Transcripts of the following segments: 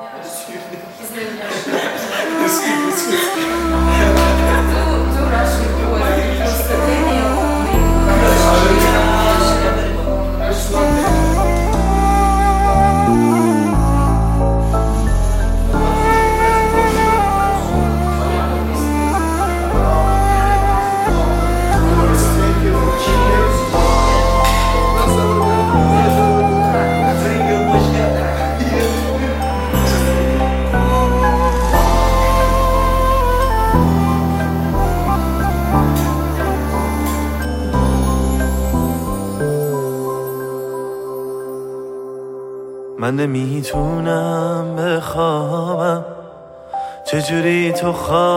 من نمیتونم بخوابم، چجوری تو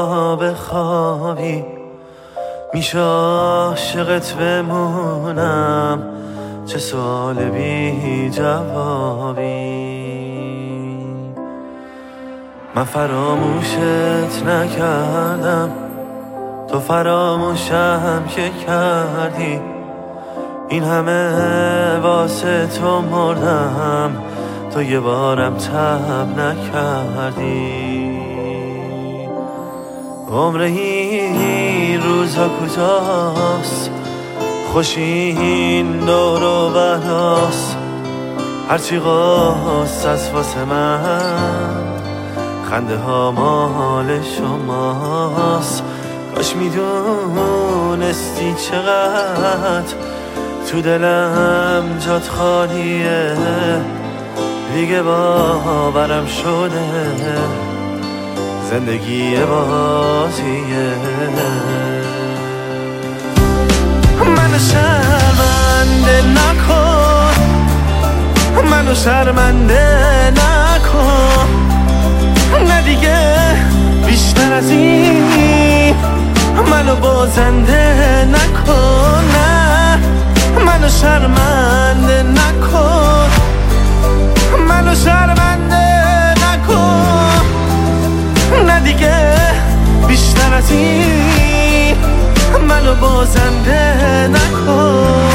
خوابی میشه عاشقت بمونم، چه سوال بی جوابی. من فراموشت نکردم، تو فراموشم که کردی، این همه واسه تو مردم، تو یه بارم تب نکردی. عمر این روزا کجاست، خوش این دور و براست، هرچی قاست از واسه من، خنده ها مال شماست. کاش میدونستی چقدر تو دلم جات خالیه، دیگه باورم شده زندگی بازیه. منو شرمنده نکن، منو شرمنده نکن، نه دیگه بیشتر از این منو بازنده نکن، نه منو شرمنده نکن، منو شرمنده نکن، نه دیگه بیشتر از این منو بازنده نکن.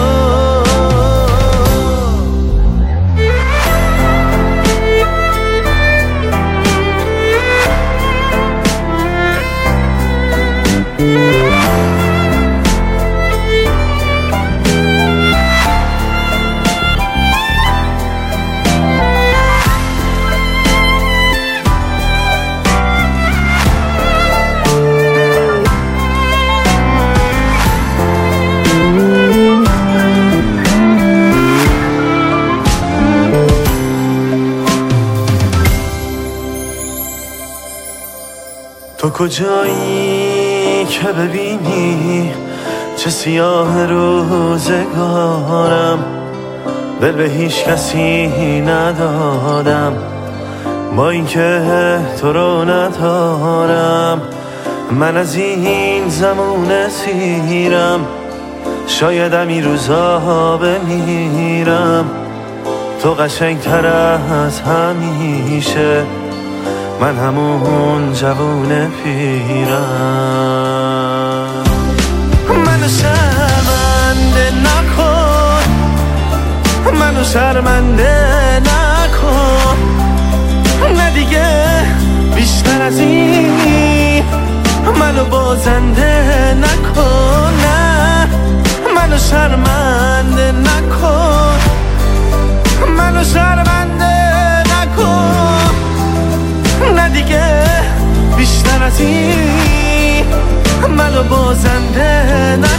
تو کجایی که ببینی چه سیاه روزگارم، دل به هیچ کسی ندادم با اینکه تو رو ندارم. من از این زمونه سیرم، شایدم این روزا بمیرم، تو قشنگتر از همیشه، من همون جوون پیرم. منو شرمنده نکن، منو شرمنده نکن، نه دیگه بیشتر از این منو بازنده نکن، نه منو شرمنده نکن، منو شرمنده نکن، نه دیگه بیشتر از این منو بازنده نکن.